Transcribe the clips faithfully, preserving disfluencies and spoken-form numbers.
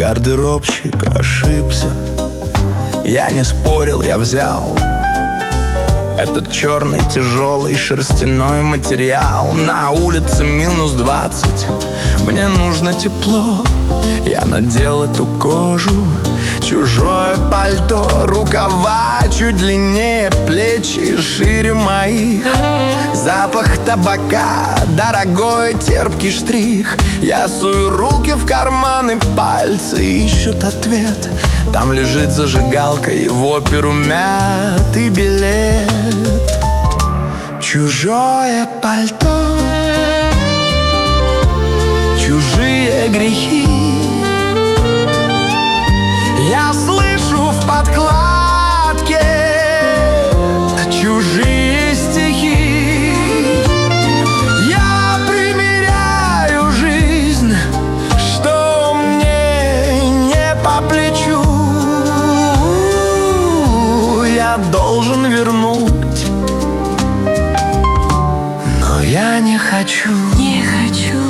Гардеробщик ошибся. Я не спорил, я взял этот черный тяжелый шерстяной материал. На улице минус двадцать, мне нужно тепло. Я надел эту кожу, чужое пальто, рукава чуть длиннее, плечи шире моих. Запах табака, дорогой терпкий штрих. Я сую руки в карманы, пальцы ищут ответ. Там лежит зажигалка и в оперу мятый билет. Чужое пальто, чужие грехи. Я слышу в подкладке чужие стихи. Я примеряю жизнь, что мне не по плечу. Я должен вернуть, но я не хочу. Не хочу.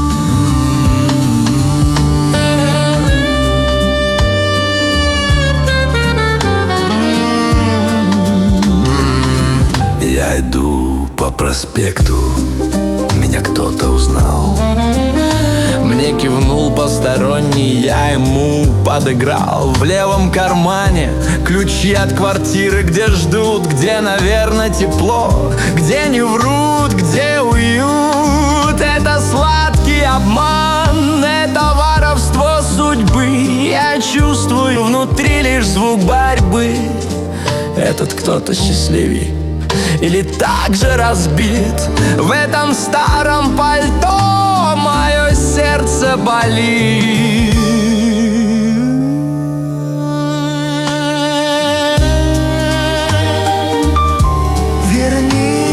Я иду по проспекту, меня кто-то узнал. Мне кивнул посторонний, я ему подыграл. В левом кармане ключи от квартиры, где ждут, где, наверное, тепло, где не врут, где уют. Это сладкий обман, это воровство судьбы. Я чувствую внутри лишь звук борьбы. Этот кто-то счастливей или так же разбит. В этом старом пальто мое сердце болит. Верни.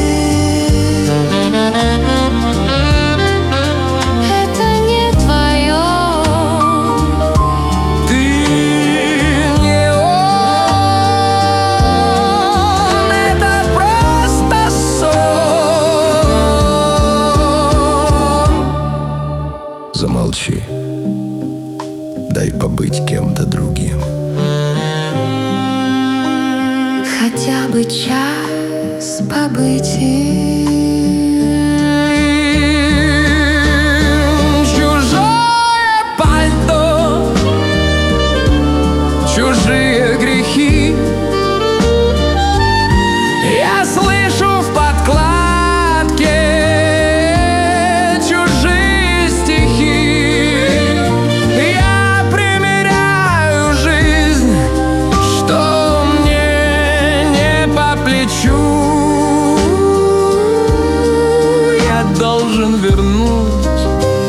Это не твое. Ты не он, это просто сон. Замолчи, дай побыть кем-то другим. Хотя бы час побыть им. Чужое пальто, чужие грехи. Я слышу в подкладке чужие стихи. Я примеряю жизнь, что мне не по плечу. Я должен вернуть,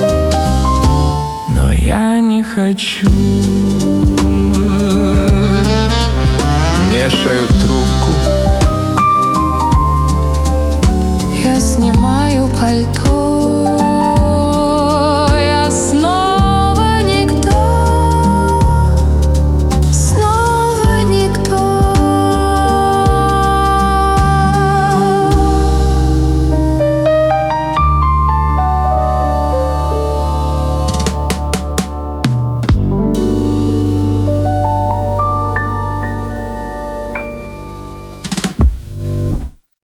но я не хочу. Вешаю